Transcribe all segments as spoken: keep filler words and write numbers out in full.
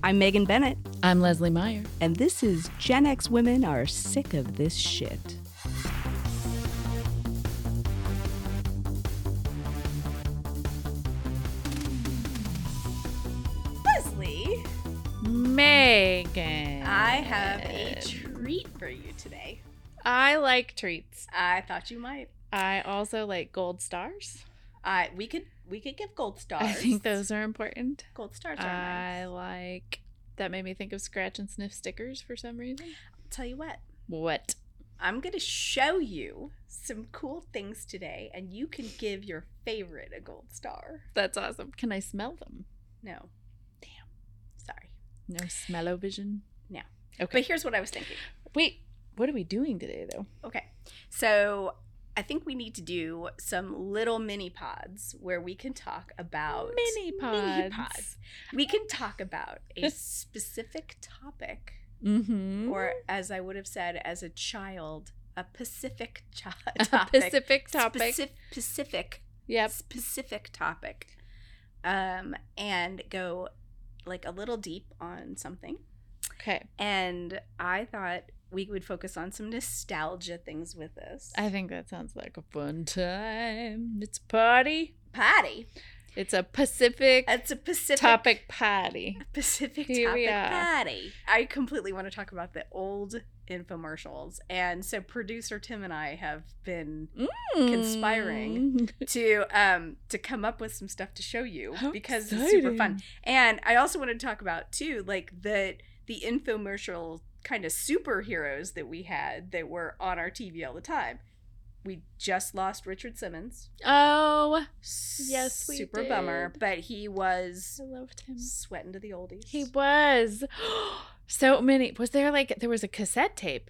I'm Megan Bennett. I'm Leslie Meyer. And this is Gen X Women Are Sick of This Shit. Leslie. Megan. I have a treat for you today. I like treats. I thought you might. I also like gold stars. I we could we could give gold stars. I think those are important. Gold stars are I nice. like, that made me think of scratch and sniff stickers for some reason. I'll tell you what. What? I'm going to show you some cool things today, and you can give your favorite a gold star. That's awesome. Can I smell them? No. Damn. Sorry. No smell-o-vision? No. Okay. But here's what I was thinking. Wait, what are we doing today, though? Okay. So I think we need to do some little mini pods where we can talk about Mini pods. Mini pods. We can talk about a specific topic, Mm-hmm. or as I would have said as a child, a Pacific cho- A topic. Pacific topic. Specif- Pacific. Yep. Specific topic. Um, and go like a little deep on something. Okay. And I thought we would focus on some nostalgia things with this. I think that sounds like a fun time. It's a party. Patty. It's a Pacific It's a Pacific topic party. Pacific Here we topic are. patty. I completely want to talk about the old infomercials. And so producer Tim and I have been conspiring to um to come up with some stuff to show you How because it's super fun. exciting. And I also want to talk about too like the the infomercial kind of superheroes that we had that were on our T V all the time. We just lost Richard Simmons. Oh, yes, we Super did. bummer, but he was I loved him. sweating to the oldies. He was. So many. Was there like, there was a cassette tape,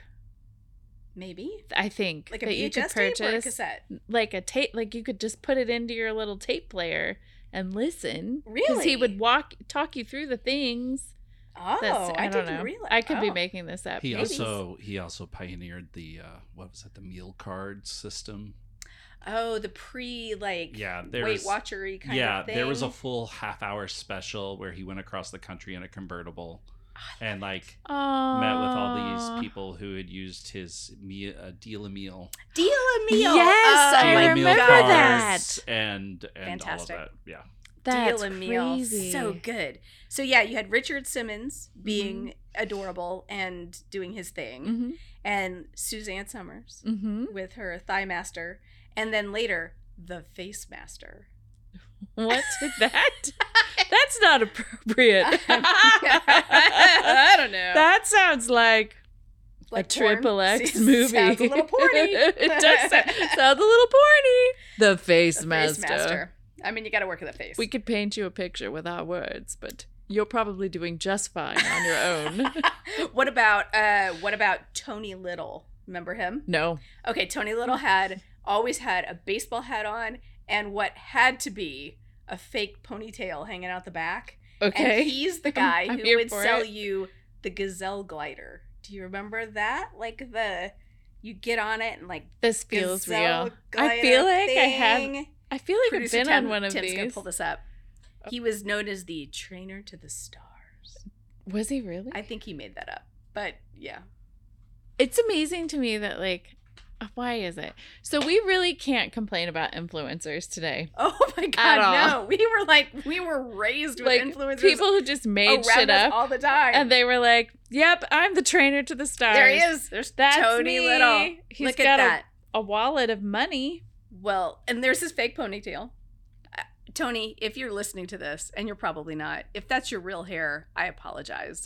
Maybe I think, like a that you could V H S tape or a purchase. cassette. Like a tape, like you could just put it into your little tape player and listen. Because Really? he would walk, talk you through the things. Oh, That's- I, I, don't didn't know. realize. I could be oh. making this up. He Maybe. also he also pioneered the uh, what was it the meal card system. Oh, the pre like Yeah, there Weight was- Watchery kind yeah, of thing. there was a full half hour special where he went across the country in a convertible and like Aww. met with all these people who had used his meal, uh, deal a meal, Deal a meal. Yes, Oh, I deal my a meal remember God. that. cards and and Fantastic. all of that. Yeah, That's Deal a meal. crazy. So good. So yeah, you had Richard Simmons being adorable and doing his thing, Mm-hmm. and Suzanne Summers Mm-hmm. with her Thigh Master, and then later the Face Master. What? that? That's not appropriate. I don't know. That sounds like, Like a triple porn? X movie. Sounds a little porny. It does sound, sound a little porny. The Face, The Master. Face Master. I mean, you got to work with the face. We could paint you a picture with our words, but you're probably doing just fine on your own. What about uh what about Tony Little? Remember him? No. Okay, Tony Little had always had a baseball hat on and what had to be a fake ponytail hanging out the back. Okay. And he's the guy I'm who here would for sell it. you the Gazelle glider. Do you remember that? Like the you get on it and like This feels Gazelle real. I feel glider like I have. thing. I feel like Producer I've been Tim- on one of Tim's gonna these. pull this up. He was known as the trainer to the stars. Was he really? I think he made that up. But yeah. It's amazing to me that, like, why is it? So we really can't complain about influencers today. Oh my At god, all. no. We were like we were raised with Like, influencers people who just made around shit us up. all the time. And they were like, yep, I'm the trainer to the stars. there he is. There's That's Tony me. Little. He's Look got at that. A, a wallet of money. Well, and there's his fake ponytail. Uh, Tony, if you're listening to this, and you're probably not, if that's your real hair, I apologize.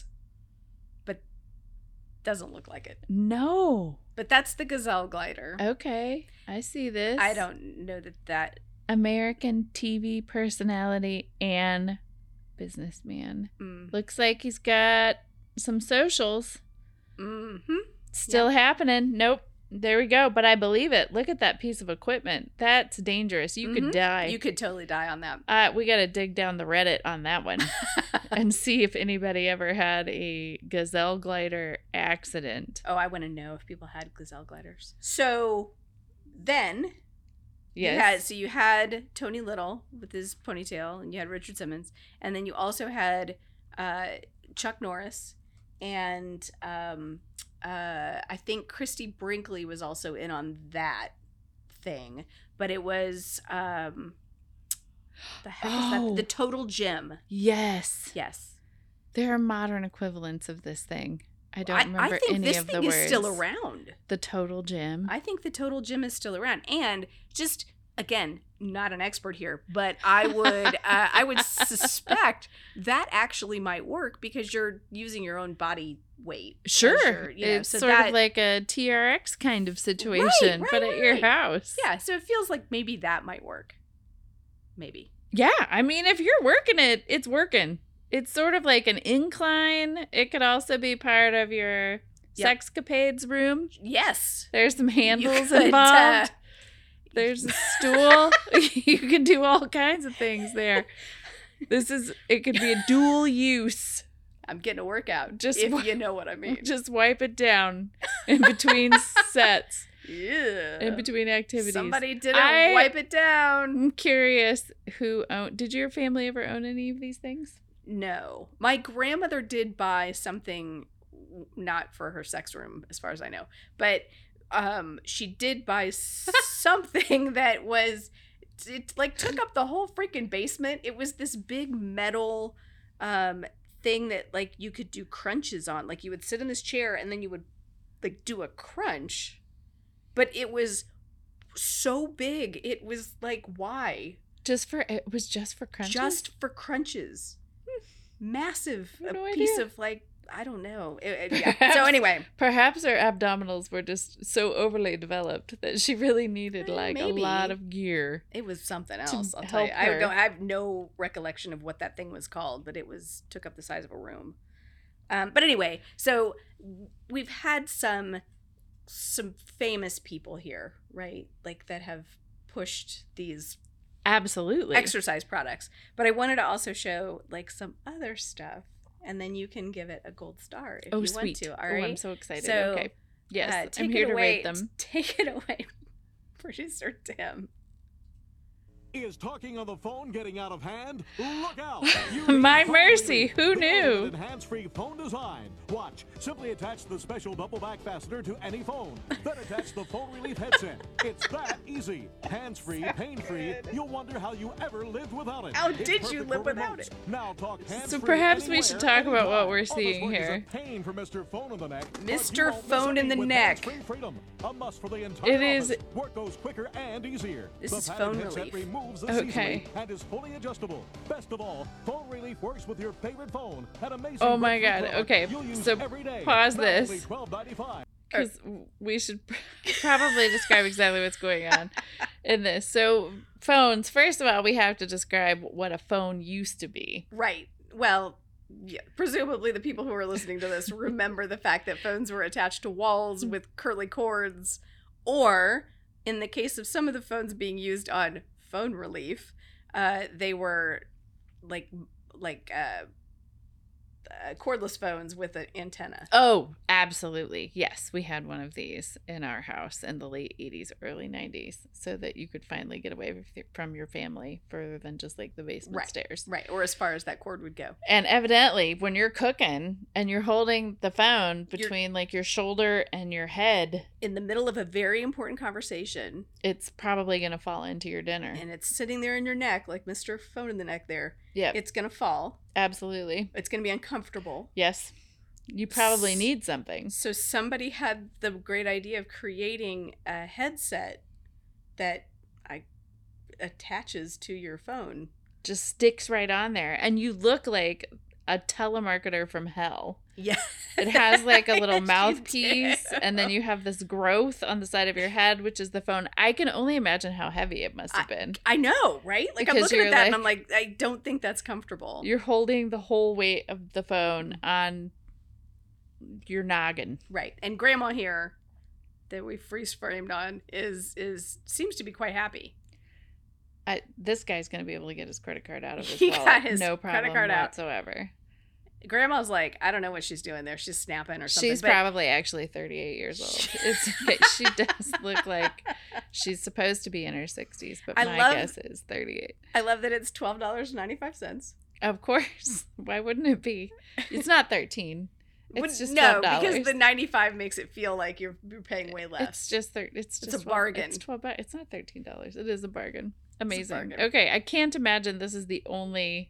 But doesn't look like it. No. But that's the Gazelle glider. Okay. I see this. I don't know that that. American T V personality and businessman. Mm, Looks like he's got some socials mm-hmm. still happening. Nope. There we go. But I believe it. Look at that piece of equipment. That's dangerous. You Mhm. could die. You could totally die on that. Uh, we got to dig down the Reddit on that one and see if anybody ever had a Gazelle glider accident. Oh, I want to know if people had Gazelle gliders. So then Yes. you had so you had Tony Little with his ponytail, and you had Richard Simmons, and then you also had uh, Chuck Norris, and um, uh, I think Christy Brinkley was also in on that thing, but it was um, the heck is Oh. that? The Total Gym. Yes. Yes. There are modern equivalents of this thing. I don't I, remember I think any this of thing the is words. still around. The Total Gym. I think the Total Gym is still around, and just again, not an expert here, but I would uh, I would suspect that actually might work because you're using your own body weight. as Sure. your- you know, It's so sort that- of like a T R X kind of situation, right, but at your right. house. yeah. So it feels like maybe that might work. Maybe. Yeah. I mean, if you're working it, it's working. It's sort of like an incline. It could also be part of your Yep. sexcapades room. Yes. There's some handles could, involved. uh, There's a stool. You can do all kinds of things there. This is, it could be a dual use. I'm getting a workout. Just Just if wa- you know what I mean. Just wipe it down in between sets, yeah. in between activities. Somebody didn't I- wipe it down. I'm curious who owned, did your family ever own any of these things? No. My grandmother did buy something, not for her sex room, as far as I know, but um, she did buy something that was, it like took up the whole freaking basement. It was this big metal um, thing that like you could do crunches on. Like you would sit in this chair and then you would like do a crunch, but it was so big. It was like, why? Just for, it was just for crunches? Just for crunches. Massive I had no a piece idea. of like I don't know. It- it- yeah. So anyway, Perhaps her abdominals were just so overly developed that she really needed Eh, like maybe. a lot of gear. it was something To else. I'll tell you. help I her. don't. I have no recollection of what that thing was called, but it was took up the size of a room. Um, but anyway, so we've had some some famous people here, right? Like that have pushed these Absolutely. exercise products. But I wanted to also show like some other stuff, and then you can give it a gold star if oh, you sweet. want to. All Oh, right. I'm so excited. So, okay. Yes, Uh, I'm take here it to away. rate them. Take it away, producer Tim. Is talking on the phone getting out of hand? Look out! You My need mercy, phone who relief. knew? Built-in hands-free phone design. Watch. Simply attach the special double back fastener to any phone. Then attach the phone relief headset. It's that easy. Hands-free, pain-free. You'll wonder how you ever lived without it. How It's did you perfect live for without remotes. it? Now talk hands-free perhaps we should anywhere, talk about what anytime. we're All this seeing work is here. a pain for Mister Phone in the Neck. but Mister you won't miss Phone in a the beat with Neck. hands-free freedom. A must for the entire It is- office. Work goes quicker and easier. This the is padded phone headset relief. removes this Okay. easily and is fully adjustable. Best of all, Phone Relief works with your favorite phone. An amazing Oh my breakthrough God. product Okay, you'll use so every day. pause Now this. only twelve ninety-five. Because we should probably describe exactly what's going on in this. So, phones, first of all, we have to describe what a phone used to be. Right. Well, yeah, presumably the people who are listening to this remember the fact that phones were attached to walls with curly cords, or in the case of some of the phones being used on Phone Relief, uh, they were like like uh, uh, cordless phones with an antenna. Oh, absolutely. Yes, we had one of these in our house in the late eighties, early nineties, so that you could finally get away with, from your family further than just like the basement Right. stairs. Right, or as far as that cord would go. And evidently, when you're cooking and you're holding the phone between like your shoulder and your head, In the middle of a very important conversation, it's probably going to fall into your dinner. and it's sitting there in your neck, like Mister Phone in the Neck there, Yeah, it's going to fall. absolutely. It's going to be uncomfortable. Yes. You probably need something. So somebody had the great idea of creating a headset that I attaches to your phone. Just sticks right on there. And you look like a telemarketer from hell. Yeah. It has like a little You mouthpiece, do. and then you have this growth on the side of your head, which is the phone. I can only imagine how heavy it must have been. I know, right? Like I'm Because looking at you're that and like- I'm like, I don't think that's comfortable. You're holding the whole weight of the phone Mm. on your noggin. Right. And grandma here that we freeze framed on is is seems to be quite happy. I, this guy's going to be able to get his credit card out of his He wallet. got his no credit problem card out. whatsoever. Grandma's like, I don't know what she's doing there. She's snapping or something. She's but- probably actually thirty-eight years old. It's okay. She does look like she's supposed to be in her sixties, but I my love- guess is thirty-eight. I love that it's twelve dollars and ninety-five cents. Of course. Why wouldn't it be? It's not thirteen. It's But just no, twelve dollars. because the ninety-five makes it feel like you're, you're paying way less. It's just thir- it's just It's a twelve bargain. It's twelve bucks. It's not thirteen dollars. It is a bargain. Amazing. bargain. Okay, I can't imagine this is the only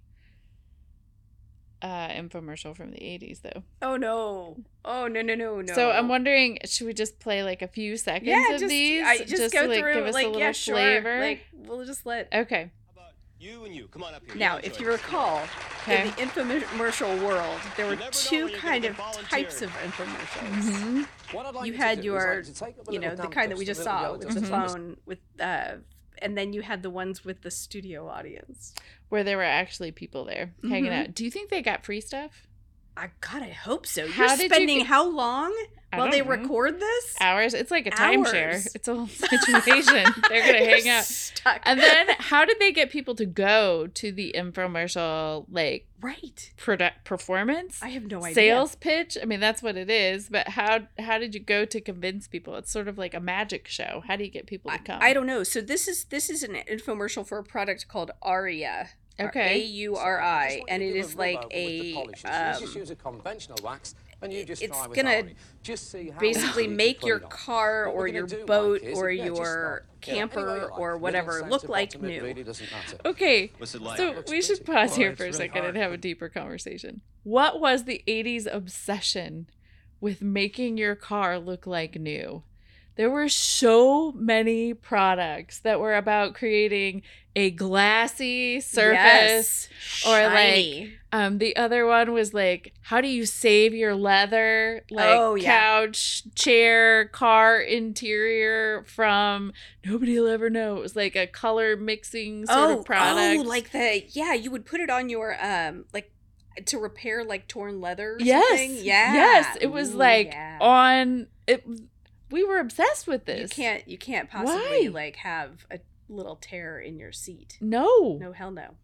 uh infomercial from the eighties though. Oh no! Oh no no no no! So I'm wondering, should we just play like a few seconds yeah, of just these? I, just, go to, like, through give us a like little yeah sure flavor. like we'll just let. Okay. You and you, come on up here. Now, You'll if enjoy you this. recall, Okay. in the infomercial world, there were You never know two when you're kind gonna of get volunteered. types of infomercials. Mhm. What I'd like You to had do is your, like to take up a you little know, the damp kind that we dust, just a little saw yellow with the dust. phone, with uh, and then you had the ones with the studio audience. Where there were actually people there hanging Mhm. out. Do you think they got free stuff? I God, I hope so. How You're did you spending get- how long I while they don't know. record this? Hours? It's like a timeshare. Hours. It's a whole situation. They're gonna You're hang out. stuck. And then how did they get people to go to the infomercial like right, product performance? I have no idea. Sales pitch? I mean, that's what it is, but how how did you go to convince people? It's sort of like a magic show. How do you get people to come? I, I don't know. So this is this is an infomercial for a product called Aria. Okay. A U R I, and it is like a. you just Um, use a conventional wax and you just it's try with gonna Ari. Just see how basically easy you make can your put it on. car What or we're your gonna do, boat Mike, is- or yeah, just your stop. Yeah, camper any way you like. or Middle, whatever centre, look like bottom, it new. really doesn't matter. Okay. What's it like? So Looks we should pretty. pause Oh, here it's for a really second and hard. have a deeper conversation. What was the eighties obsession with making your car look like new? There were so many products that were about creating a glassy surface. Yes. or, like, Shiny. Um, the other one was like, how do you save your leather, like Oh, yeah. couch, chair, car interior from nobody will ever know. It was like a color mixing sort oh, of product. oh, like the yeah, you would put it on your um like to repair like torn leather. Or yes, something. Yeah, yes, it was Ooh, like yeah. on it. We were obsessed with this. You can't you can't possibly Why? like have a little tear in your seat. No. No, hell no.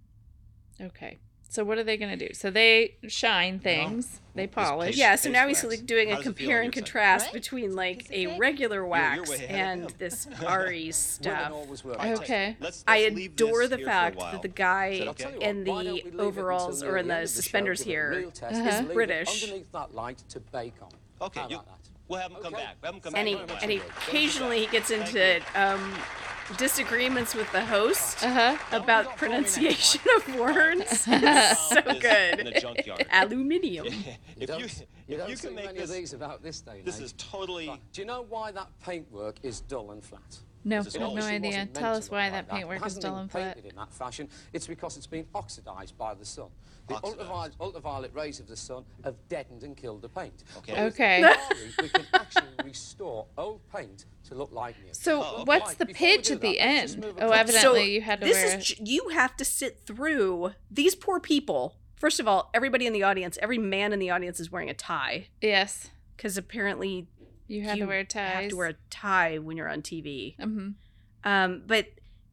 Okay. So what are they gonna do? So they shine things. They polish. Yeah, so Taste now he's wax. like doing How a does it feel compare on and your side? contrast Right? between like Is it a good? regular you're wax way ahead of and him. this Ari Women stuff. always work. Right. Okay. Let's, I let's leave adore this the here for a fact while. that the guy Is that I'll tell you in what, why don't the we leave it overalls until or in near the end of show, suspenders give it a here real test, Uh-huh. is is leave it British. underneath that light to bake on. Okay, How you, about that? we'll have him come Okay. back. We'll have him come And back. he, in a while. and he Don't do occasionally he that. gets into um, disagreements with the host Uh huh. about pronunciation of words. It's so In good. a junkyard. Aluminium. if You don't, you, you if don't you see can make many of this, these about this day and this age. is totally. Right. Do you know why that paintwork is dull and flat? No, I This is have no obviously idea. wasn't Tell meant us to why look that like that. paintwork It is hasn't dull been and flat. painted in that fashion. It's because it's been oxidized by the sun. The Oxidized. ultraviolet, ultraviolet rays of the sun have deadened and killed the paint. Okay. But with Okay. Ferrari, we can actually restore old paint to look like new. So Oh, what's right, the before we pitch do at the that, let's just end? move Oh, across. evidently you had to this wear. is j- you have to sit through these poor people. First of all, everybody in the audience, every man in the audience is wearing a tie Yes, because apparently you had you to wear ties. have to wear a tie when you're on T V. Mm-hmm. Um, but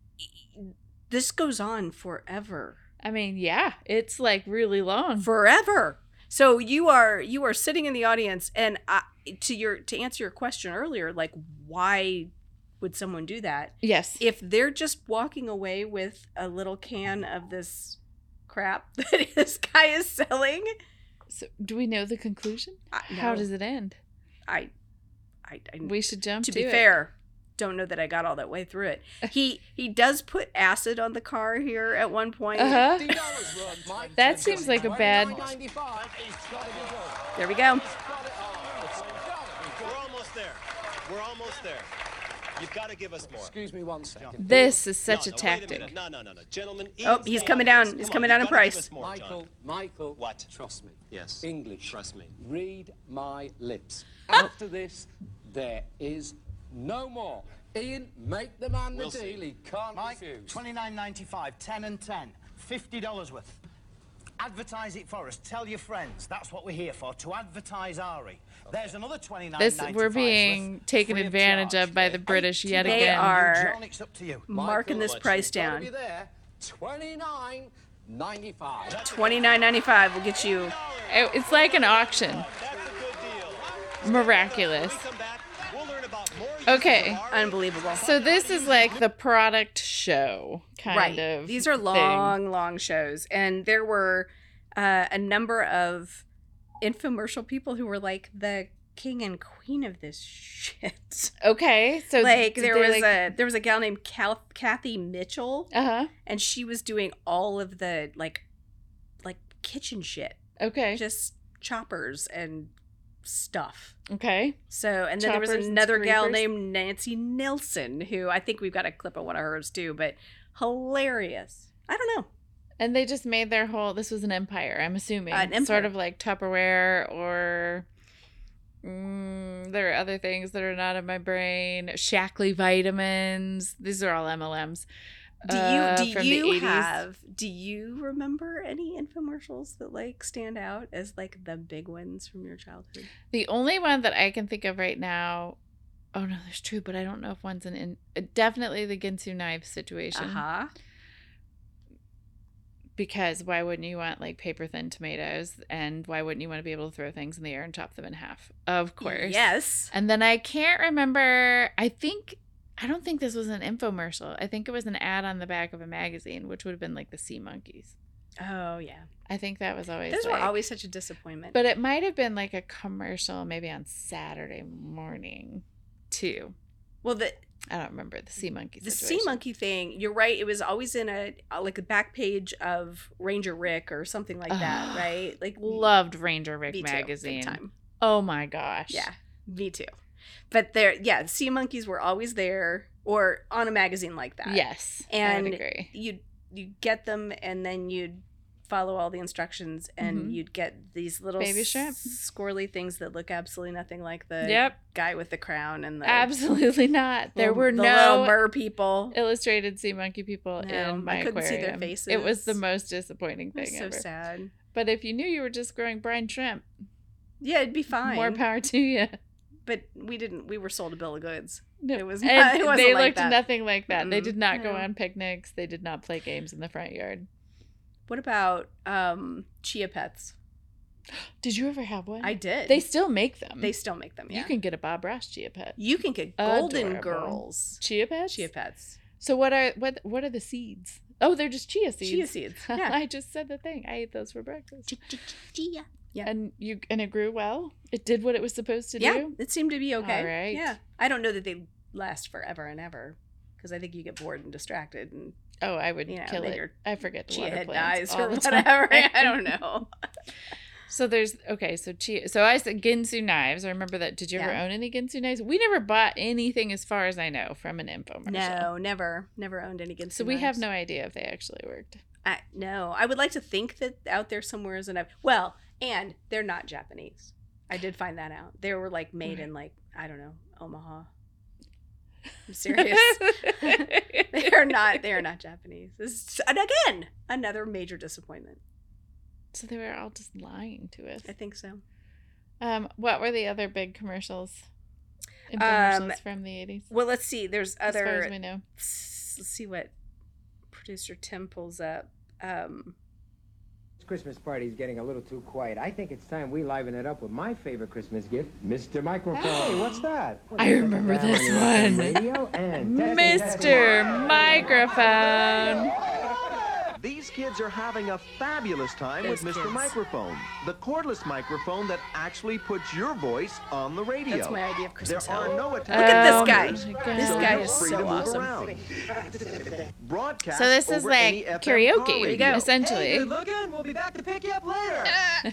this goes on forever, I mean, yeah, it's like really long. forever. So you are you are sitting in the audience, and I, to your to answer your question earlier, like why would someone do that? Yes. If they're just walking away with a little can of this crap that this guy is selling, So, do we know the conclusion? I- How no. does it end? I, I, I We should jump to to be it. fair, don't know that I got all that way through it. He he does put acid on the car here at one point. Uh fifty huh. dollars worth, Mike. That seems like a bad- twenty-nine ninety-five. It's gotta be good. There we go. It's gotta- oh, it's gotta be good. We're almost there. We're almost there. You've got to give us more. Excuse me one second. This is such no, a no, wait tactic. minute. No, no, no, no. Gentlemen. Oh, ease he's the coming audience. down. He's Come coming on, down in you've gotta give price. us more, Michael, John. Michael, What? trust me. Yes. English. Trust me. Read my lips. After this, there is no more. Ian, make the man the We'll see. deal. He can't Mike, refuse. twenty-nine ninety-five, ten and ten, fifty dollars worth. Advertise it for us. Tell your friends. That's what we're here for, to advertise Ari. There's another twenty-nine This ninety-five we're worth, being taken free of advantage charge. of by the British yet They again. are- John, it's up to you. Marking this much? price Gotta down. be there. twenty-nine ninety-five. Twenty-nine ninety-five will get you. It- It's like an auction. That's a good deal. Miraculous. When we come back, we'll learn about more Okay. Unbelievable. So this is like the product show kind right. of. These are thing. long, long shows. And there were uh, a number of infomercial people who were like the king and queen of this shit. Okay. So like did there they, was like... a there was a gal named Cal- Kathy Mitchell. Uh-huh. And she was doing all of the like like kitchen shit. Okay. Just choppers and stuff. Okay. So, and then Choppers there was and another gal scrapers. named Nancy Nelson, who I think we've got a clip of one of hers too, but hilarious. I don't know. And they just made their whole, this was an empire, I'm assuming. Uh, an empire. Sort of like Tupperware or mm, there are other things that are not in my brain. Shackley vitamins. These are all M L Ms. Do you uh, do from the you eighties. have do you remember any infomercials that like stand out as like the big ones from your childhood? The only one that I can think of right now, oh no, there's two, but I don't know if one's an in. Definitely the Ginsu knife situation. Uh-huh. Because why wouldn't you want like paper thin tomatoes, and why wouldn't you want to be able to throw things in the air and chop them in half? Of course. Yes. And then I can't remember. I think I don't think this was an infomercial. I think it was an ad on the back of a magazine, which would have been like the Sea Monkeys. Oh yeah. I think that was always Those like, were always such a disappointment. but it might have been like a commercial maybe on Saturday morning too. well, the I don't remember the Sea Monkey the situation. sea monkey thing, you're right, it was always in a like a back page of Ranger Rick or something like that, right? Like Loved Ranger Rick me too, magazine. big time. Oh my gosh. Yeah, me too. But there, yeah, sea monkeys were always there, or on a magazine like that. Yes. and I would agree. you you get them, and then you'd follow all the instructions, and Mhm. you'd get these little Baby shrimp. s- squirrely things that look absolutely nothing like the Yep. guy with the crown and the Absolutely not. There little- were the no little mer people. illustrated sea monkey people No, in my I couldn't see their aquarium. It was the faces. most disappointing It was thing so ever. sad. But if you knew you were just growing brine shrimp, Yeah, it'd be fine. more power to you. But we didn't. We were sold a bill of goods. No. It was And not- it wasn't they like looked that. nothing like that. They Mm-mm. did not go No. on picnics. They did not play games in the front yard. What about um, Chia Pets? Did you ever have one? I did. They still make them. They still make them. Yeah. You can get a Bob Ross Chia Pet. You can get Golden Adorable. Girls Chia Pets? Chia Pets. So what are what what are the seeds? Oh, they're just chia seeds. Chia seeds. Yeah. I just said the thing. I ate those for breakfast. Chia. Yeah. And you and it grew well. It did what it was supposed to Yeah, do. it seemed to be okay. All right. Yeah. I don't know that they last forever and ever, because I think you get bored and distracted, and Oh, I would You know, kill then it. your I forget the chia water head plants dies all or the whatever. time. I don't know. So there's okay. So chia. So I said Ginsu knives. I remember that. Did you ever Yeah. own any Ginsu knives? We never bought anything, as far as I know, from an infomercial. No, never, never owned any Ginsu So we have knives. no idea if they actually worked. I, no, I would like to think that out there somewhere is an well, and they're not Japanese. I did find that out. They were like made in like I don't know Omaha. I'm serious. they are not. They are not Japanese. This is, and again, another major disappointment. So they were all just lying to us. I think so. Um, what were the other big commercials? Infomercials Um, from the eighties. Well, let's see. There's As far as other. we know. Let's see what producer Tim pulls up. Um, This Christmas party is getting a little too quiet. I think it's time we liven it up with my favorite Christmas gift, Mister Microphone. Hey, what's that? I remember Down this on your F M one. radio and testing, Mister testing. Microphone. These kids are having a fabulous time Those with Mister kids. Microphone, the cordless microphone that actually puts your voice on the radio. that's my idea of Christmas. There are Hill. no Look attachments. at Oh this guy. my God. This so guy you're is free so to move awesome. around. Broadcast So this is over like any F M car karaoke, There you radio. go. essentially. looking. We'll be back to pick you up later.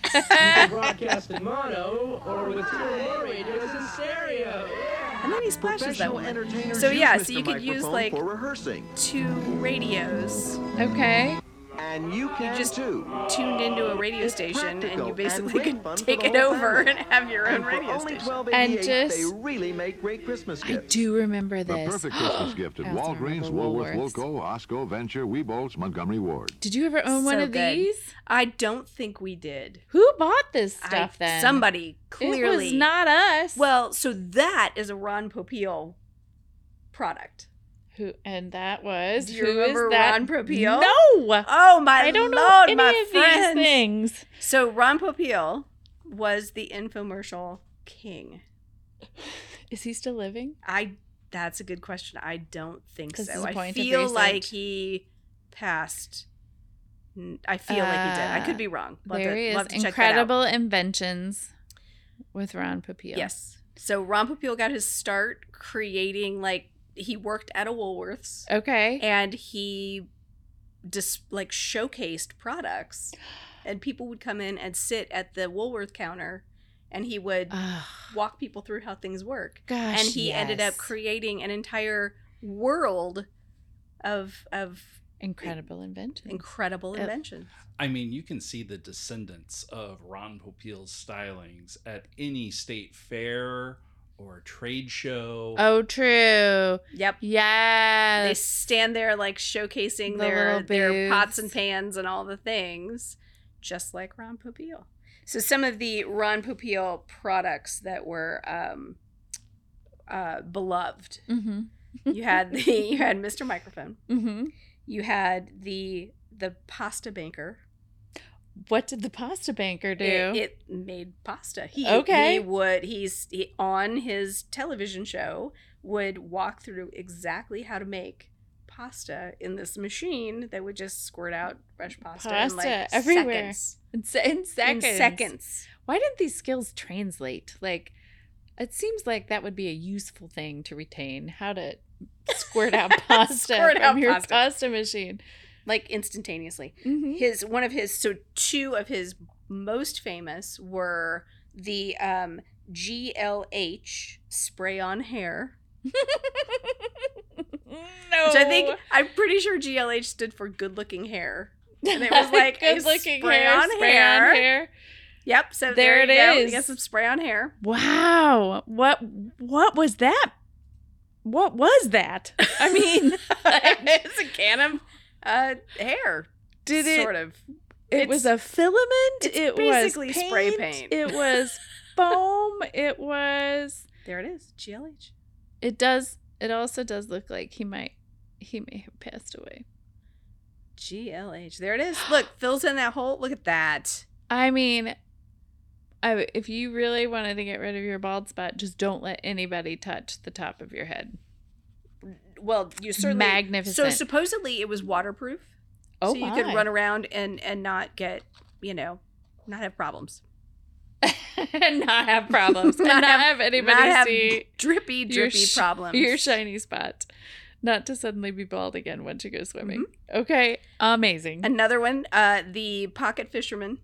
Broadcast in mono or with two or more radios in stereo. And then he splashes that Professional one. entertainers So use yeah, so Mister you could use Microphone like for rehearsing, two radios Okay. and you can just too. tuned into a radio It's station, and practical you and basically great could fun for take the it whole over family. and have your own And for radio only station. twelve And eighty-eight, just- they really make great Christmas I gifts. do remember The this. perfect Christmas gift at I also Walgreens, remember Woolworth, Woolworths. Wilco, Osco, Venture, Weebolts, Montgomery Ward. Did you ever own one So of good. these? I don't think we did. Who bought this stuff I, then? Somebody clearly. It was not us. Well, so that is a Ron Popeil product. who and that was Do you who is remember that? Ron Popeil? No. Oh my I don't know lord, any my of friends. these things. So Ron Popeil was the infomercial king. Is he still living? I. That's a good question. I don't think This so. is a I point of feel like research. he passed. N- I feel like he did. I could be wrong. We'll have there to- he we'll is. have to check that out. Incredible Inventions with Ron Popeil. Yes. So Ron Popeil got his start creating, like, he worked at a Woolworths. Okay. And he just, like, showcased products. And people would come in and sit at the Woolworth counter, and he would walk people through how things work. Gosh, and he ended up yes. creating an entire world of of Incredible inventions. incredible Yep. inventions. I mean, you can see the descendants of Ron Popeil's stylings at any state fair or trade show. Oh, true. Yep. Yes. They stand there like showcasing The their little their pots booths. and pans and all the things, just like Ron Popeil. So some of the Ron Popeil products that were um, uh, beloved. Mm-hmm. You had the you had Mister Microphone. Mm-hmm. You had the the pasta banker. What did the pasta banker do? It, it made pasta. He, Okay. He would, he's he, on his television show, would walk through exactly how to make pasta in this machine that would just squirt out fresh pasta, in Pasta like everywhere. seconds. In, se- in seconds. In seconds. Why didn't these skills translate? Like, it seems like that would be a useful thing to retain. How to squirt out pasta Squirt from out your pasta. pasta machine. Like instantaneously. Mm-hmm. His one of his so two of his most famous were the um, G L H spray on hair. No. Which I think, I'm pretty sure G L H stood for good looking hair. And it was like a Good-looking spray hair, on spray hair. on hair. Yep. So There there, it you go. is. You got some spray on hair. Wow. What what was that? What was that? I mean, It's a can of uh, hair. did it Sort of. It It's- was a filament. it's It basically was spray paint, paint. It was foam. It was. There it is. G L H. It does. It also does look like he might. He may have passed away. G L H. There it is. Look, fills in that hole. Look at that. I mean, I, if you really wanted to get rid of your bald spot, just don't let anybody touch the top of your head. Well, you certainly Magnificent. So supposedly it was waterproof. Oh, so you could my. run around and and not get, you know, not have problems. and not have problems. and not have anybody not have see drippy, your drippy sh- problems. Your shiny spot. Not to suddenly be bald again once you go swimming. Mm-hmm. Okay. Amazing. Another one, uh, the pocket fisherman.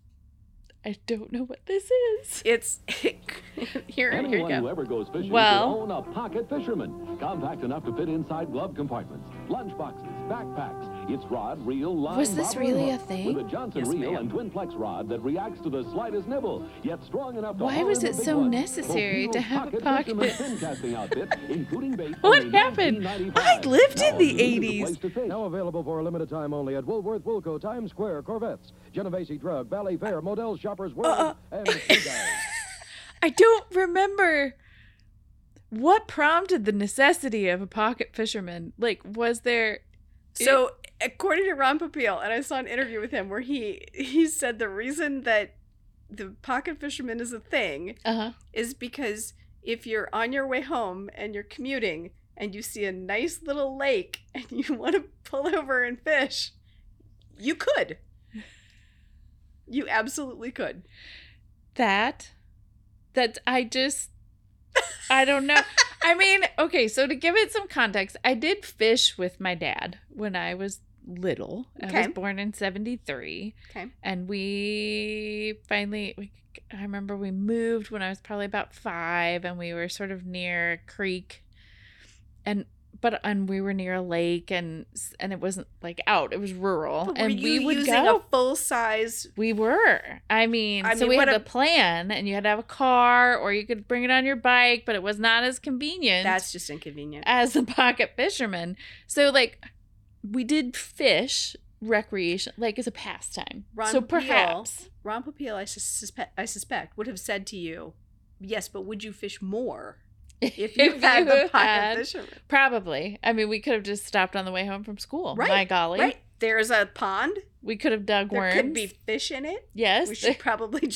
I don't know what this is. It's here. Here you Anyone who go. ever goes fishing Well- should own a pocket fisherman. Compact enough to fit inside glove compartments, lunch boxes, backpacks. Its rod, reel, line, Was this bobber, really and a hook. thing? With a Johnson Yes, reel ma'am. and twin plex rod that reacts to the slightest nibble, yet strong enough to Why haul was in the it big so one. necessary to Popeil's have a fisherman pocket? fin casting outfit, including bait. What only happened? nineteen I ninety-five. lived in Now the you need a eighties. place to fish. Now available for a limited time only at Woolworth, Woolco, Times Square, Corvettes, Genovese Drug, Valley Fair, Model Shoppers World, Uh-uh. and Seagulls. I don't remember what prompted the necessity of a pocket fisherman. Like, was there? So according to Ron Popeil, and I saw an interview with him where he he said the reason that the pocket fisherman is a thing Uh-huh. is because if you're on your way home and you're commuting and you see a nice little lake and you want to pull over and fish, you could. You absolutely could. That that I just I don't know. I mean, okay, so to give it some context, I did fish with my dad when I was little. I Okay. was born in seventy-three. Okay. And we finally we, I remember we moved when I was probably about five, and we were sort of near a creek. And but and we were near a lake, and and it wasn't like out, it was rural. But were and you we would using go a full size? We were. I mean, I so mean, we what had a- to plan, and you had to have a car, or you could bring it on your bike, but it was not as convenient That's just inconvenient. as the pocket fisherman. So, like, we did fish recreation, like as a pastime. Ron so Popeil- perhaps. Ron Popeil, I suspect, I suspect, would have said to you, yes, but would you fish more if you If had the you pocket had- fisherman? Probably. I mean, we could have just stopped on the way home from school. Right. My golly. Right. There's a pond. We could have dug There worms. could be fish in it. Yes. We should probably just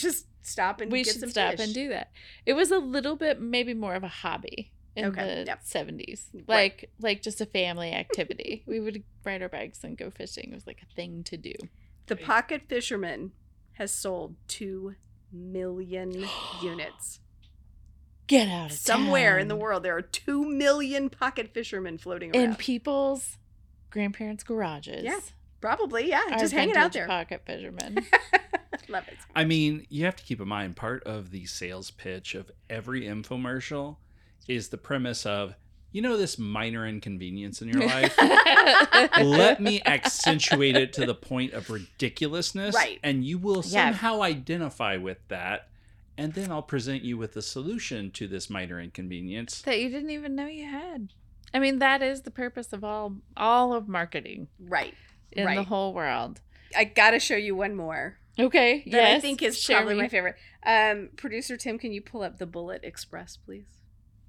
stop and we get should some stop fish. and do that. It was a little bit maybe more of a hobby in Okay, the yep. seventies. Right. Like like just a family activity. We would ride our bikes and go fishing. It was like a thing to do. The Pocket Fisherman has sold two million units. Get out of Somewhere town. in the world, there are two million Pocket Fishermen floating around. In people's grandparents' garages. Yeah, probably. Yeah, Are just hanging out vintage there. Pocket fishermen. Love it. I mean, you have to keep in mind part of the sales pitch of every infomercial is the premise of, you know, this minor inconvenience in your life. Let me accentuate it to the point of ridiculousness, Right. and you will Yeah. somehow identify with that. And then I'll present you with a solution to this minor inconvenience. That you didn't even know you had. I mean, that is the purpose of all all of marketing Right. in right. the whole world. I gotta show you one more Okay, that yes. I think is share probably me. my favorite. Um, Producer Tim, can you pull up the Bullet Express, please?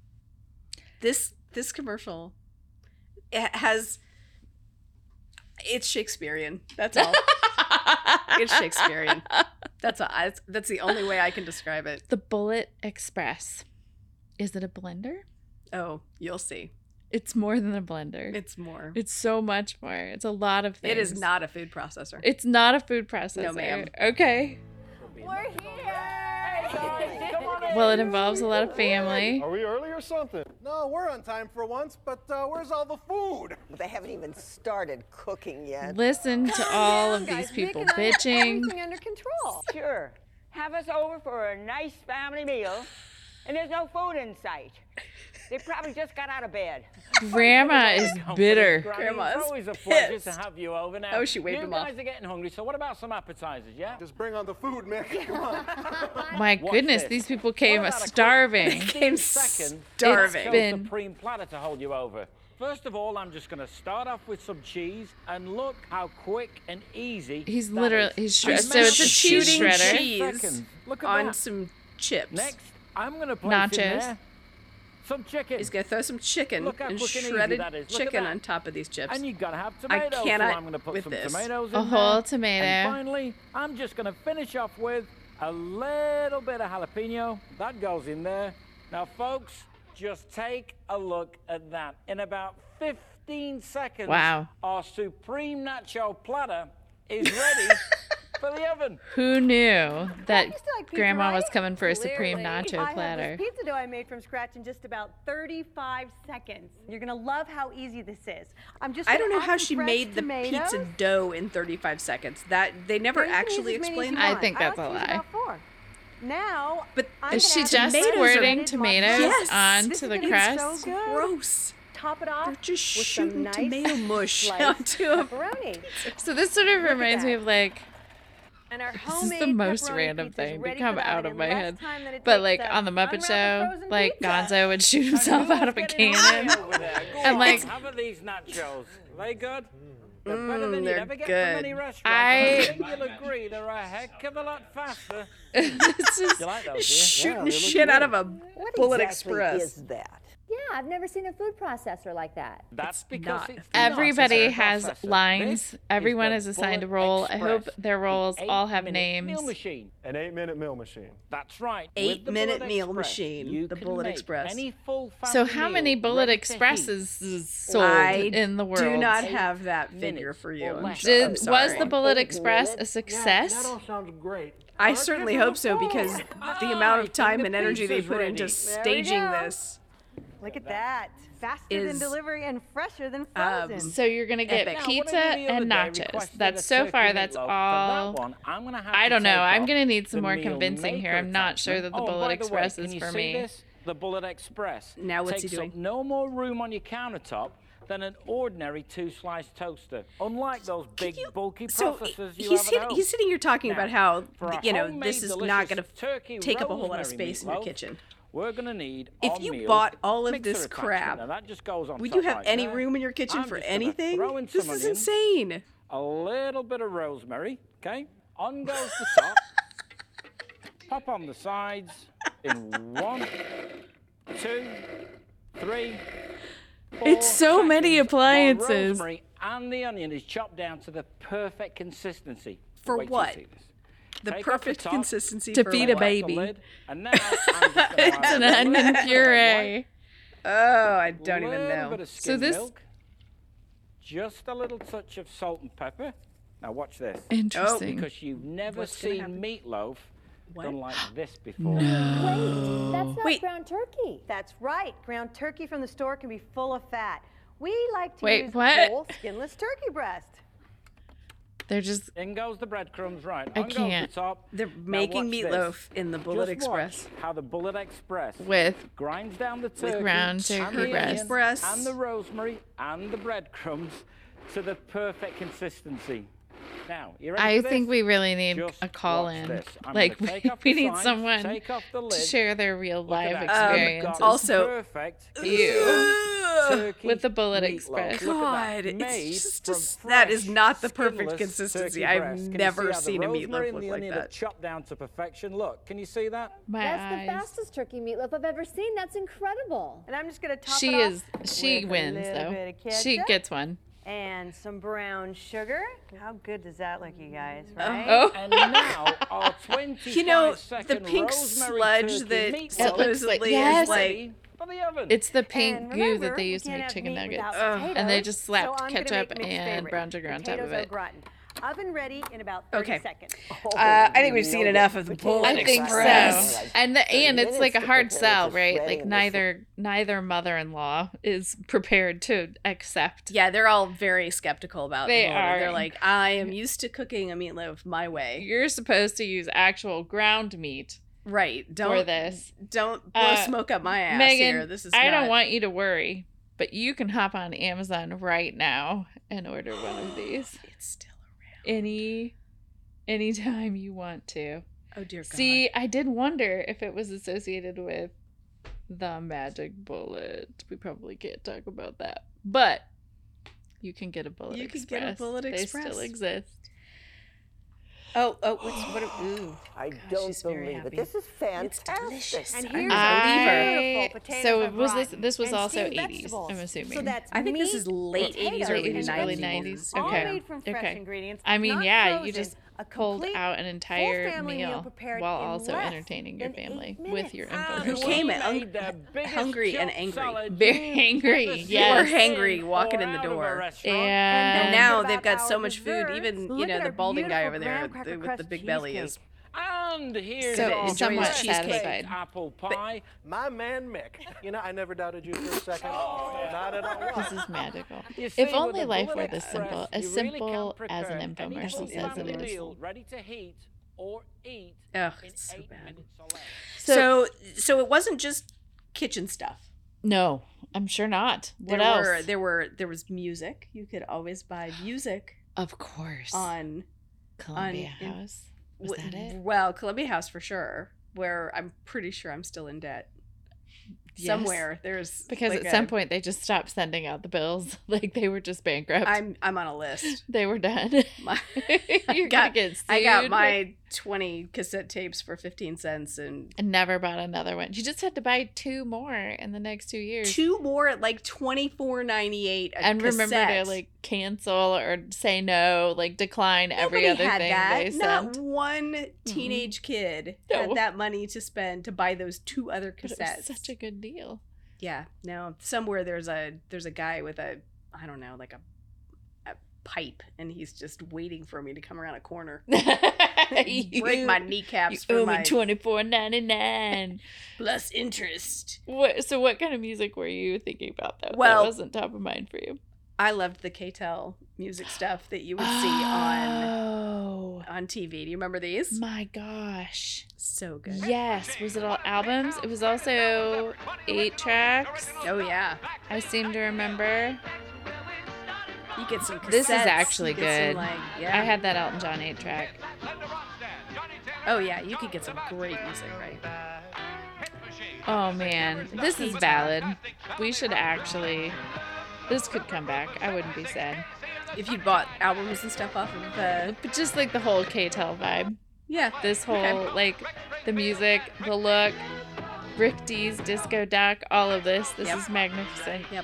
This this commercial it has it's Shakespearean. That's all. It's Shakespearean. That's a, I- that's the only way I can describe it. The Bullet Express. Is it a blender? Oh, you'll see. It's more than a blender. It's more. It's so much more. It's a lot of things. It is not a food processor. It's not a food processor. No, ma'am. Okay. We're here! Well, it involves a lot of family. Are we early or something? No, we're on time for once, but uh, where's all the food? They haven't even started cooking yet. Listen to all of these people bitching. Under control. Sure. Have us over for a nice family meal, and there's no food in sight. They probably just got out of bed. Grandma is bitter. Grandma's It's always a pleasure pissed. to have you over now. Oh, she waved you him guys off. are getting hungry, so what about some appetizers, yeah? Just bring on the food, man. Come on. My Watch goodness, this. these people came What about a quick starving. fifteen second starving. Nacho Been- Supreme platter to hold you over. First of all, I'm just going to start off with some cheese, and look how quick and easy. He's that literally is. he's shred- He's so it's a cheese shooting shredder. cheese Seconds. Look at on that. some chips. Next, I'm going to place Nachos. in there some chicken. He's gonna throw some chicken Look how and quick and easy shredded that is. Look at chicken that. on top of these chips. And you gotta have I tomatoes. cannot so I'm gonna put with some this. tomatoes in A there. whole tomato. And finally, I'm just gonna finish off with a little bit of jalapeno. That goes in there. Now, folks, just take a look at that. In about fifteen seconds, Wow. our supreme nacho platter is ready for the oven. Who knew that used to like pizza, Grandma was right? coming for a supreme Clearly. nacho I platter? have this pizza dough I made from scratch in just about thirty-five seconds. You're gonna love how easy this is. I'm just. I don't gonna know add how some she fresh made the tomatoes. pizza dough in thirty-five seconds. That they never Yeah, you can use actually as many as explained you that. I want. think that's a like to use lie. about four. Now, But I'm Is gonna she add just tomatoes squirting and tomatoes Yes. onto This is the gonna be crust? so good. Gross. Top it off. They're just with some shooting nice tomato mush sliced onto a pepperoni. So this sort of Look at reminds me that. of like And our this is homemade the most pepperoni random pizza is thing to ready come for the out oven of in my less head. time than it But takes like to on the Muppet unwrap a Show, frozen like pizza. Gonzo would shoot himself out of a cannon. Over there. Go I'm on, like- how are these nachos? Are they good? They're Mm, better than you'd they're ever get good. from any restaurant. I- I think you'll agree they're a heck of a lot faster. It's just You like those, do you? shooting Yeah, they look shit out of a What Bullet exactly Express. is that? Yeah, I've never seen a food processor like that. That's because not. it's everybody not a has processor. lines. This Everyone is is the assigned a Bullet role. I hope Express, their roles the all have eight-minute names. Meal machine. An eight-minute meal machine. That's right. with Eight the minute Bullet meal Express, machine, you the can Bullet make Express. Any full So family how many meal Bullet ready to Expresses heat. is sold I in the world? do not Eight have that figure minutes for you. or I'm, less. so- Did I'm was sorry. the Bullet Eight Express a minutes? success? Yeah, that all sounds great. I Let's certainly get to hope the so food. because the Ah, amount of and time the and energy they pizza's put ready. into There we staging go. this. Look at that. Faster Is, than delivery and fresher than um, frozen. So you're gonna get Epic. Now, pizza one of you the and other day nachos. requested That's a so turkey far. That's meatloaf. For all. that one, I'm gonna have I to don't know. take I'm off gonna need some the more meal convincing here. maker I'm not sure that the attachment. Oh, Bullet by the way, Express can is you for see me. This? The Bullet Express Now what's he takes doing? up no more room on your countertop than an ordinary two-slice toaster. Unlike those big, bulky So processors you he's have hit, at home. he's sitting here talking Now, about how for a you know homemade this is not delicious going turkey to take up a whole lot of rosemary space in your meatloaf, kitchen. We're gonna need If our you meal bought all of mixer this attachment. crap, Now, that just goes on would top you have like any that. room in your kitchen I'm for just gonna anything? throw in This some is onions, insane. a little bit of rosemary, okay? On goes the top. Pop on the sides in one, two, three, four It's so many seconds, while appliances. rosemary and the onion is chopped down to the perfect consistency. For Wait till you what? see this. The Take perfect off the top, consistency To for feed a what? baby. the lid, and now I'm just gonna It's add an a onion little bit of puree. white, Oh, I don't even little know. bit of So skim this- milk, just a little touch of salt and pepper. Now watch this. Interesting. Because you've never What's gonna seen happen? meatloaf What? done like this before. Wait, that's not Wait. ground turkey. That's right. Ground turkey from the store can be full of fat. We like to Wait, use what? whole skinless turkey breast. They're just. In goes the breadcrumbs, right? I On goes can't. the top. They're Now making watch meatloaf this. in the Bullet Just Express. watch how the Bullet Express With grinds down the turkey, ground and turkey the breast. onion, Breast. and the rosemary and the breadcrumbs to the perfect consistency. Now, you ready I for think this? we really need Just a call watch in. this. I'm Like gonna we, take off we the need sides, someone take off the to lid. share their real Look at life that. We've experiences. got Also- perfect Ew. With the Bullet meatloaf. Express. Look at God, that. Made it's just, from just that is fresh, not the perfect skinless consistency. turkey I've breast. Can you never see how the seen a rosemary meatloaf and look the like onion are that. chopped down to perfection. Look, can you see that? My That's eyes. the fastest turkey meatloaf I've ever seen. That's incredible. And I'm just going to top She it off is. She with wins a little though. bit of She ketchup gets one. and some brown sugar. How good does that look, you guys, right? Oh. And now our twenty-five You know, the second pink rosemary sludge turkey that meatloaf supposedly yes. is like. for the oven. It's the pink And goo remember, that they we use to can't make have chicken meat nuggets. without Ugh. And they potatoes, just so slapped I'm gonna ketchup make mixed and favorite. brown sugar on top Potatoes of au it. gratin. Oven ready in about thirty Okay. seconds. Uh, I think we've seen enough of the Bullet I think Express. so. And the and it's like a minutes to hard prepare sell, for right? shredding Like this. neither neither mother-in-law is prepared to accept. Yeah, they're all very skeptical about They the whole- are. They're like, I am used to cooking a meatloaf my way. You're supposed to use actual ground meat Right. Don't for this. Don't blow Uh, smoke up my ass Megan, here. This is I not... don't want you to worry, but you can hop on Amazon right now and order one of these. It's still around. Any anytime you want to. Oh dear God. See, I did wonder if it was associated with the magic bullet. We probably can't talk about that. But you can get a Bullet You can Express. get a Bullet They Express. still exist. Oh, oh, what's what? Ooh, I God, don't she's very believe happy. it. This is fantastic. delicious. And I'm here's I- a beautiful potato so au was this gratin this was and also steamed eighties, vegetables. I'm assuming. So that's I think this meat, is late eighties or potatoes, early and early vegetables, nineties. all Okay. made from fresh Okay. ingredients. I mean, not yeah, you frozen. just A pulled complete out an full entire family meal meal prepared while in also less entertaining your than eight family with minutes. your And You info. came we it hung- made the biggest hungry and chop angry. salad Very you've angry, ever yes. seen Or hangry walking or in the out of a door. restaurant. And, And now about they've got so our much food. desserts. Even you Look know at the our balding guy beautiful over there graham cracker the- with the crust big belly is. cheesecake. And here's So our somewhat fresh satisfied. apple pie. My man Mick. You know, I never doubted you for a second. Not at all. This is magical. You see, If with only the life Bullet were this Express, simple, as you really simple can as an prepare any infomercial full says it family is. meal ready to heat or eat Ugh, in it's so eight bad. minutes or less. So, so it wasn't just kitchen stuff. No, I'm sure not. What there else? Were, there were there was music. You could always buy music Of course. on Columbia on- in- House. Was w- that it? Well, Columbia House for sure. Where I'm pretty sure I'm still in debt. Yes. Somewhere there's Because like at some a- point they just stopped sending out the bills. Like they were just bankrupt. I'm I'm on a list. They were done. My, You're got- gonna get sued. I got my twenty cassette tapes for fifteen cents and and never bought another one. You just had to buy two more in the next two years. two more at like twenty-four ninety-eight a and remember cassette. to like cancel or say no, like decline every Nobody other had thing that. they Not sent. one teenage kid No. had that money to spend to buy those two other But it cassettes. was such a good deal. Yeah, no. Somewhere there's a there's a guy with a I don't know like a a pipe, and he's just waiting for me to come around a corner, You- break my kneecaps You for owe my me twenty four ninety nine. plus interest. What? So what kind of music were you thinking about though? Well- that wasn't top of mind for you. I loved the K T E L music stuff that you would see on Oh on T V. Do you remember these? my gosh! So good. Yes, was it all albums? It was also eight tracks. Oh yeah. I seem to remember. You get some. Cassettes, This is actually you get some, good. like, yeah. I had that Elton John eight track. Oh yeah, you could get some great music, right? Oh man, this is valid. We should actually. This could come back. I wouldn't be sad. If you bought albums and stuff off of the. But just like the whole K T E L vibe. Yeah. This whole okay. like the music, the look, Rick D's Disco Duck, all of this. This Yep. is magnificent. Yep.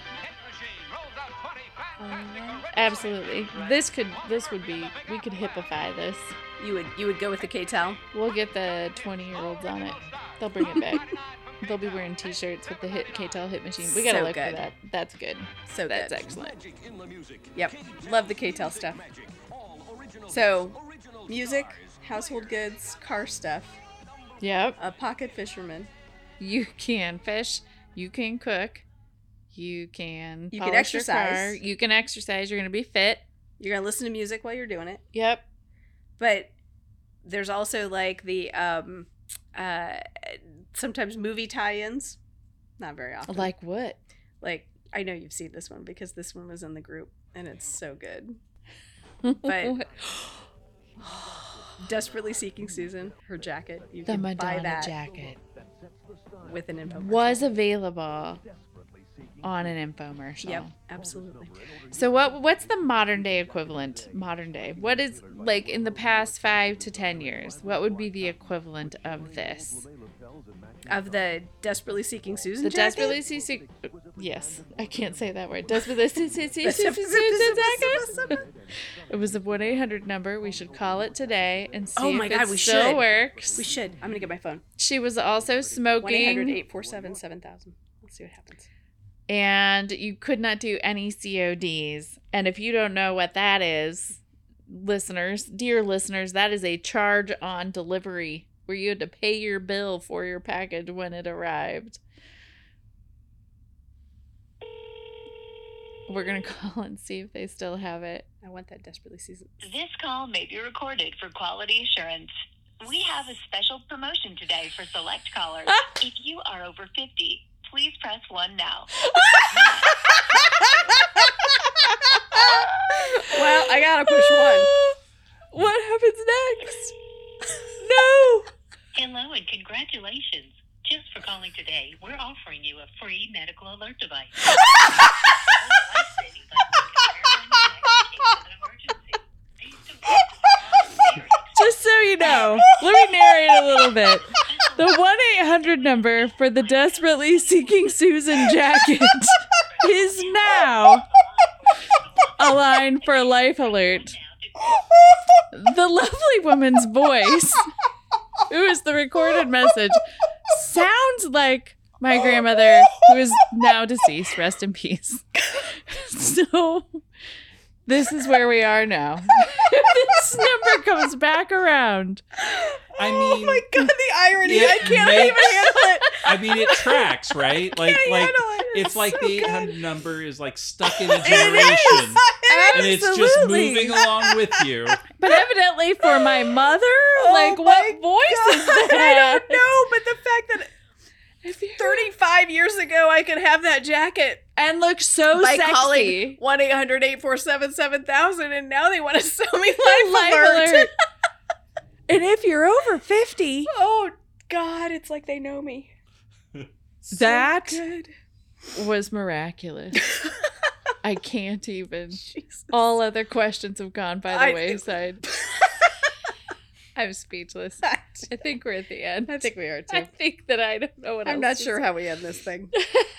Absolutely. This could this would be we could hippify this. You would you would go with the K-Tel? We'll get the twenty-year-olds on it. They'll bring it back. They'll be wearing T-shirts with the hit K-Tel hit machine. We gotta So look good. for that. That's good. So That's good. excellent. Yep. Love the K-Tel stuff. So, music, household goods, car stuff. Yep. A pocket fisherman. You can fish. You can cook. You can. You can polish your car, exercise. You can exercise. You're gonna be fit. You're going to listen to music while you're doing it. Yep. But there's also like the um uh sometimes movie tie-ins. Not very often. Like what? Like I know you've seen this one because this one was in the group and it's so good. But Desperately Seeking Susan, her jacket. You The can buy Madonna that jacket with an infomercial. was available on an infomercial. Yep, absolutely. So what what's the modern day equivalent? Modern day. What is like in the past five to ten years? What would be the equivalent of this? Of the Desperately Seeking Susan The jacket? Desperately Seeking. Yes, I can't say that word. Desperately Seeking Susan jacket. It was a one eight hundred number. We should call it today and see Oh my if God, it we still should. works. We should. I'm gonna get my phone. She was also one eight hundred, smoking, eight four seven, seven thousand. Let's see what happens. and you could not do any C O Ds. And if you don't know what that is, listeners, dear listeners, that is a charge on delivery where you had to pay your bill for your package when it arrived. We're going to call and see if they still have it. I want that Desperately Season. This call may be recorded for quality assurance. We have a special promotion today for select callers. If you are over fifty, please press one now. Well, I gotta push one. What happens next? No! Hello and congratulations. Just for calling today, we're offering you a free medical alert device. Just so you know, let me narrate a little bit. The one eight hundred number for the Desperately Seeking Susan jacket is now a line for Life Alert. The lovely woman's voice, who is the recorded message, sounds like my grandmother, who is now deceased. Rest in peace. So this is where we are now. This number comes back around. I mean, Oh my God, the irony! it I can't makes- even handle it. I mean, it tracks, right? Like, can't like handle it. it's It's like so the eight hundred good. number is like stuck in a generation, and it's just Absolutely. moving along with you. But evidently for my mother, like Oh what voice is God, that? I don't know, but the fact that thirty-five years ago I could have that jacket and look so by sexy. calling one eight hundred, eight four seven, seven thousand, and now they want to sell me Life, Life Alert. Alert. And if you're over fifty, Oh God, it's like they know me. So that good. was miraculous. I can't even. All other questions have gone by the I- wayside. I'm speechless. I think we're at the end. I think we are too. I think that I don't know what I'm else not to sure say. how we end this thing.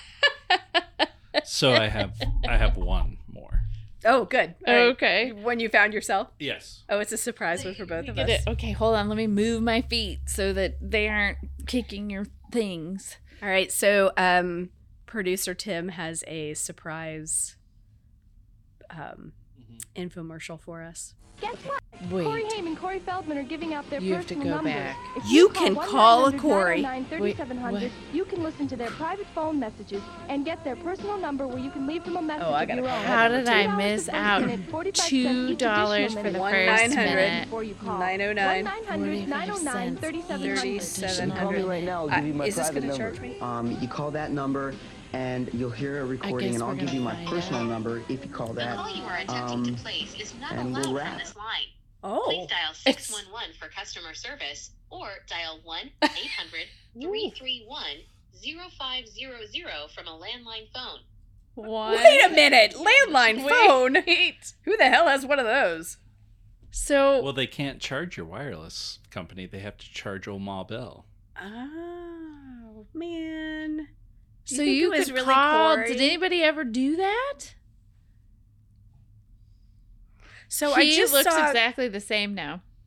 So I have, I have one more. Oh, good. All right. Okay. When you found yourself? Yes. Oh, it's a surprise one for both of Get us. it. Okay, hold on. Let me move my feet so that they aren't kicking your things. All right, so um, producer Tim has a surprise um, infomercial for us. Guess what? Wait. Corey Haim and Corey Feldman are giving out their You have to personal go numbers. back. If You can call one nine hundred, Corey. nine oh nine, Wait, thirty-seven hundred, what? you can listen to their private phone messages and get their personal number where you can leave them a message Oh, I of gotta your call own. that How did I two dollars miss the first out? minute, forty-five cents Two each dollars additional for the minute. first one nine hundred, minute. Before you call. nine oh nine, one nine hundred, nine oh nine, thirty-seven hundred. thirty-seven Call me hundred. right now. I'll Uh, give you my is this private gonna number. charge me? Um, you call that number, and you'll hear a recording, guess and I'll we're give you gonna my find personal out. number if you call The that. call you are attempting Um, to place is not and allowed we'll from wrap. this line. Oh. Please dial six one one for customer service or dial one eight hundred, three three one, zero five zero zero from a landline phone. One. Wait a minute! Landline Wait. phone? Who the hell has one of those? So Well, they can't charge your wireless company. They have to charge Old Ma Bell. Oh, man. Do so think you it was could really call. Corey? Did anybody ever do that? So he I just looks saw... exactly the same now.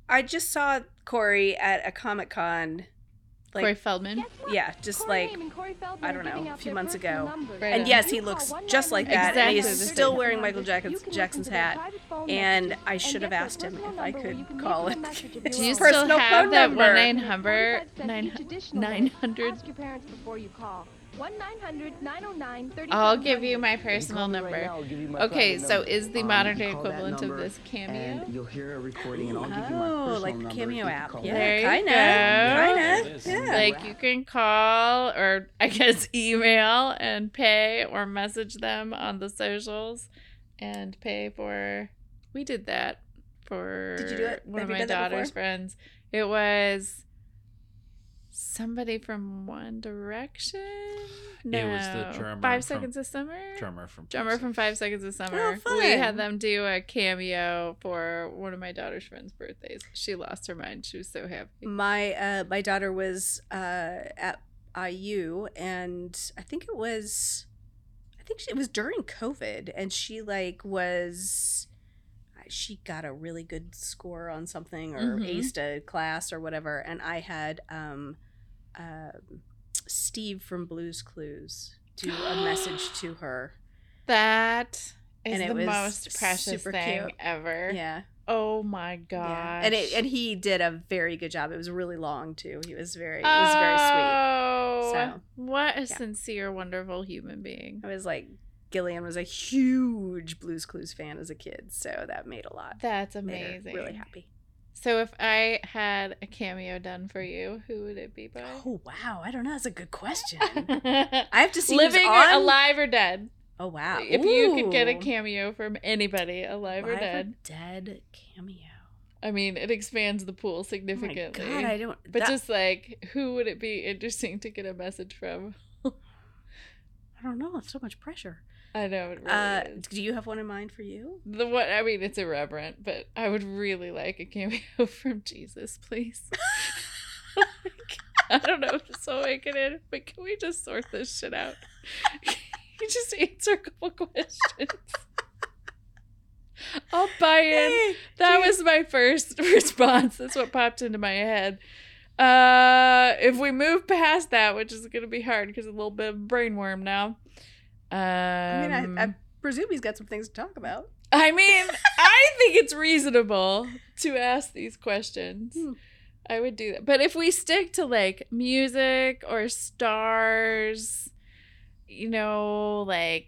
I just saw Corey at a Comic-Con. Like, Corey Feldman? Yeah, just Corey like, Haim and Corey Feldman I are don't know, giving a out few their months personal ago. numbers. And Right yes, on. he You looks call just like that. Exactly And the he's same. still wearing Michael You Jackson's, can Jackson's listen to their hat. private phone And messages I and should get have their asked him personal if I number where you could can call leave it them a message of Do your you own. still Personal have phone that number. one nine hundred forty-five cents nine each additional nine day. hundred? Ask your parents before you call. one nine hundred nine oh nine thirty-seven hundred. I'll give you my personal call me right number. now, I'll give you my Okay, private so number. is the Um, modern you day call that equivalent of number this Cameo? And you'll hear a recording, and I'll give you my Oh, personal like number. the Cameo You can app. call Yeah, me. There you kinda. go. Kinda. Yeah. Like you can call or I guess email and pay or message them on the socials and pay for. We did that for Did you do it? one Have of you my done that daughter's before? friends. It was somebody from One Direction. No, It was the drummer Five from- Seconds of Summer. Drummer from Drummer from Five Seconds of Summer. Oh, We had fun. them do a cameo for one of my daughter's friends' birthdays. She lost her mind. She was so happy. My uh, my daughter was uh, at I U, and I think it was, I think it was during COVID, and she like was, she got a really good score on something or Mhm. aced a class or whatever, and I had um, um, Steve from Blue's Clues do a message to her. That is And it the was most precious super thing cute. ever. Yeah. Oh my Yeah. gosh. And it, and he did a very good job. It was really long too. He was very it was very sweet. Oh, So, what a yeah. sincere, wonderful human being. I was like, Gillian was a huge Blue's Clues fan as a kid, so that made a lot. That's Made her amazing. really happy. So if I had a cameo done for you, who would it be by? Oh wow, I don't know. That's a good question. I have to see Living who's or on. alive or dead. Oh wow! If you could get a Ooh. cameo from anybody, alive, or Alive dead. dead cameo. I mean, it expands the pool Oh my significantly. God, I don't. But that- just like, who would it be interesting to get a message from? I don't know. It's so much pressure. I know it really Uh, is. do you have one in mind for you? The what? I mean, it's irreverent, but I would really like a cameo from Jesus, please. Like, I don't know if this will make it in, but can we just sort this shit out? Can you just answer a couple questions? I'll buy in. Hey, That geez. was my first response. That's what popped into my head. Uh, if we move past that, which is going to be hard because a little bit of brainworm now. Um, I mean, I, I presume he's got some things to talk about. I mean, I think it's reasonable to ask these questions. Hmm. I would do that. But if we stick to like music or stars, you know, like,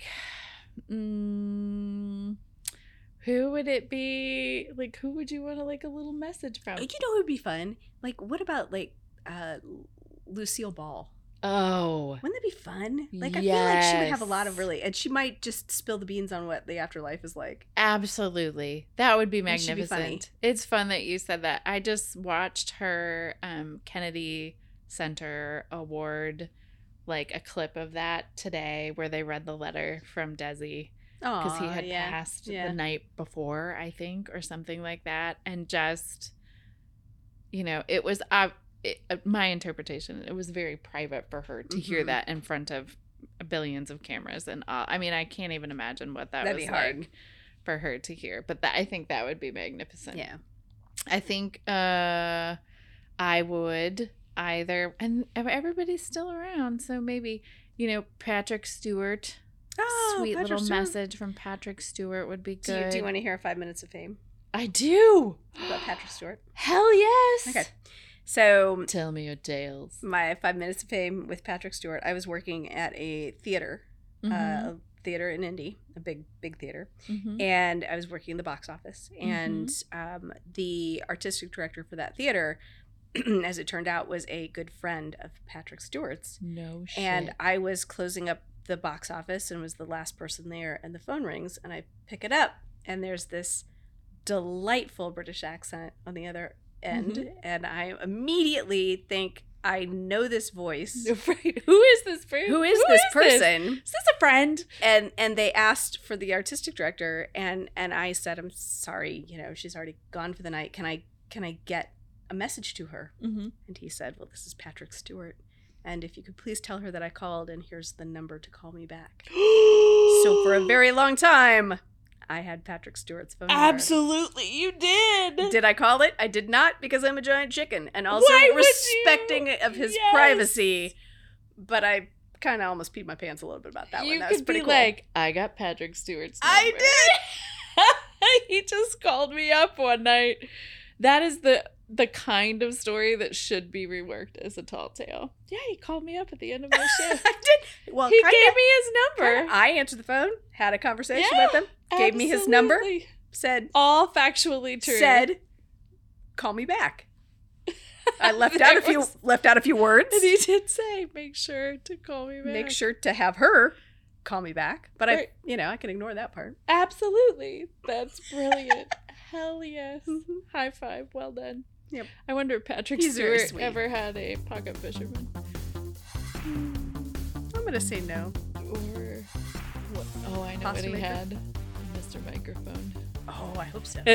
mm, who would it be? Like, who would you want to like a little message from? You know, it would be fun. Like, what about like uh, Lucille Ball? Oh, Wouldn't that be fun? Like, I feel like she would have a lot of yes. really, and she might just spill the beans on what the afterlife is like. absolutely. That would be It should be magnificent. funny. It's fun that you said that. I just watched her um, Kennedy Center Award, like a clip of that today where they read the letter from Desi because he Aw, had yeah, passed yeah. the night before, I think, or something like that. And just, you know, it was uh, it, uh, my interpretation. It was very private for her to hear Mhm. that in front of billions of cameras. And uh, I mean, I can't even imagine what that That'd was be hard. like for her to hear. But that, I think that would be magnificent. Yeah. I think uh, I would either, and everybody's still around, so maybe, you know, Patrick Stewart. Oh, Sweet Patrick little Stewart. message from Patrick Stewart would be Do good. you, do you want to hear five minutes of fame I do. about Patrick Stewart? Hell yes. Okay. So Tell me your tales. my five minutes of fame with Patrick Stewart. I was working at a theater, uh, Mhm. a theater in Indy, a big, big theater, Mhm. and I was working in the box office. And um, the artistic director for that theater, as it turned out, was a good friend of Patrick Stewart's. No shit. And I was closing up the box office and was the last person there, and the phone rings, and I pick it up, and there's this delightful British accent on the other end, Mhm. and I immediately think, I know this voice. Right. Who is this person? Who is Who this is this? person? Is this a friend? And and they asked for the artistic director, and and I said, I'm sorry, you know, she's already gone for the night. Can I can I get a message to her? Mm-hmm. And he said, well, this is Patrick Stewart, and if you could please tell her that I called, and here's the number to call me back. So for a very long time, I had Patrick Stewart's phone number. Absolutely, you did. Did I call it? I did not, because I'm a giant chicken, and also Why would respecting you? of his Yes. privacy. But I kind of almost peed my pants a little bit about that You one. That was could pretty be cool. like, I got Patrick Stewart's number. I did. He just called me up one night. That is the the kind of story that should be reworked as a tall tale. Yeah, he called me up at the end of my shift. I did. Well, he kinda, gave me his number. kinda, I answered the phone, had a conversation Yeah, with him, gave me his number, absolutely. said, All factually true. said, call me back. I left There out a few was- left out a few words. And he did say, make sure to call me back. Make sure to have her call me back. But Right. I, you know, I can ignore that part. Absolutely. That's brilliant. Hell yes. High five. Well done. Yep. I wonder if Patrick He's very Stewart sweet. ever had a pocket fisherman. I'm gonna say no. Or what? Oh, I know Pasta what he maker? had. Mister Microphone. Oh, I hope so.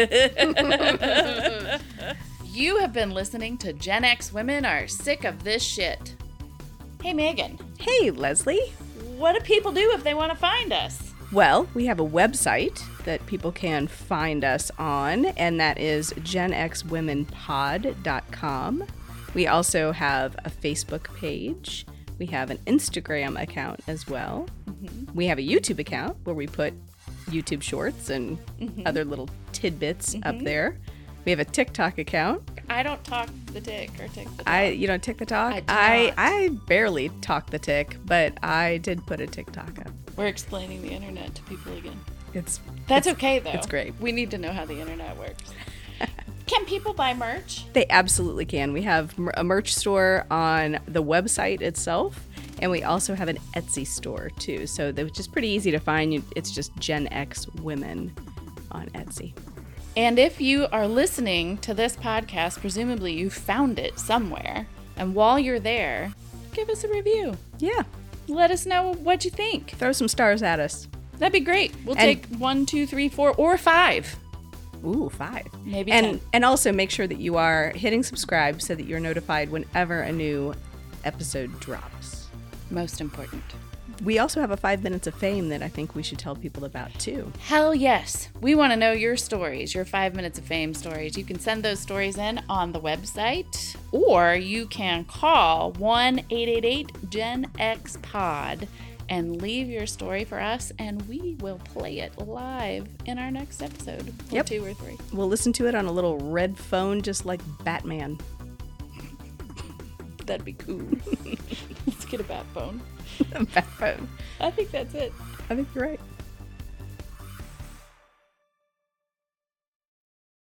You have been listening to Gen X Women Are Sick of This Shit. Hey, Megan. Hey, Leslie. What do people do if they want to find us? Well, we have a website that people can find us on, and that is gen x women pod dot com. We also have a Facebook page. We have an Instagram account as well. Mm-hmm. We have a YouTube account where we put YouTube shorts and Mhm. other little tidbits up Mhm. there. We have a TikTok account. I don't talk the tick or tick the I talk. you don't tick the talk? I do I, not. I barely talk the tick, but I did put a TikTok up. We're explaining the internet to people again. It's That's it's- okay, though. It's great. We need to know how the internet works. Can people buy merch? They absolutely can. We have mer- a merch store on the website itself, and we also have an Etsy store too. So that- which is pretty easy to find. You- It's just Gen X Women on Etsy. And if you are listening to this podcast, presumably you found it somewhere. And while you're there, give us a review. Yeah. Let us know what you think. Throw some stars at us. That'd be great. We'll And- take one, two, three, four, or five. Ooh, five. Maybe and ten. and also make sure that you are hitting subscribe so that you're notified whenever a new episode drops. Most important. We also have a five minutes of fame that I think we should tell people about too. Hell yes. We want to know your stories, your five minutes of fame stories. You can send those stories in on the website, or you can call one eight eight eight Gen X Pod and leave your story for us, and we will play it live in our next episode, or Yep. two or three. We'll listen to it on a little red phone just like Batman. That'd be cool. Let's get a bat phone. A bat phone. I think that's it. I think you're right.